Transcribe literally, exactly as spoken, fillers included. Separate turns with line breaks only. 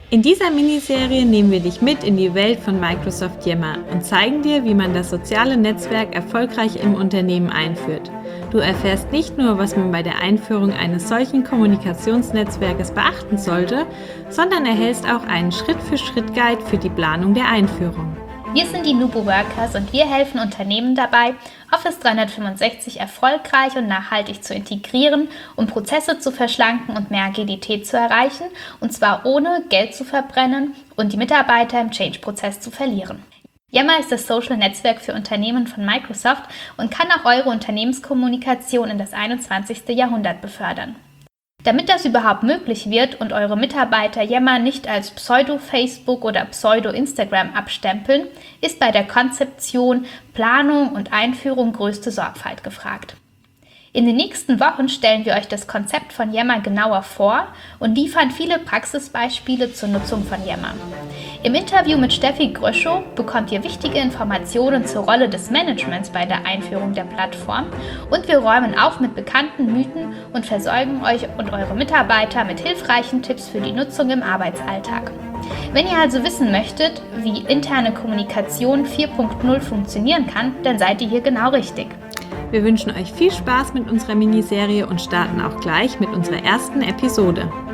In dieser Miniserie nehmen wir dich mit in die Welt von Microsoft Yammer und zeigen dir, wie man das soziale Netzwerk erfolgreich im Unternehmen einführt. Du erfährst nicht nur, was man bei der Einführung eines solchen Kommunikationsnetzwerkes beachten sollte, sondern erhältst auch einen Schritt-für-Schritt-Guide für die Planung der Einführung.
Wir sind die Nubo Workers und wir helfen Unternehmen dabei, Office dreihundertfünfundsechzig erfolgreich und nachhaltig zu integrieren, um Prozesse zu verschlanken und mehr Agilität zu erreichen, und zwar ohne Geld zu verbrennen und die Mitarbeiter im Change-Prozess zu verlieren. Yammer ist das Social-Netzwerk für Unternehmen von Microsoft und kann auch eure Unternehmenskommunikation in das einundzwanzigste Jahrhundert befördern. Damit das überhaupt möglich wird und eure Mitarbeiter Yammer nicht als Pseudo-Facebook oder Pseudo-Instagram abstempeln, ist bei der Konzeption, Planung und Einführung größte Sorgfalt gefragt. In den nächsten Wochen stellen wir euch das Konzept von Yammer genauer vor und liefern viele Praxisbeispiele zur Nutzung von Yammer. Im Interview mit Steffi Gröschow bekommt ihr wichtige Informationen zur Rolle des Managements bei der Einführung der Plattform und wir räumen auf mit bekannten Mythen und versorgen euch und eure Mitarbeiter mit hilfreichen Tipps für die Nutzung im Arbeitsalltag. Wenn ihr also wissen möchtet, wie interne Kommunikation vier Punkt null funktionieren kann, dann seid ihr hier genau richtig.
Wir wünschen euch viel Spaß mit unserer Miniserie und starten auch gleich mit unserer ersten Episode.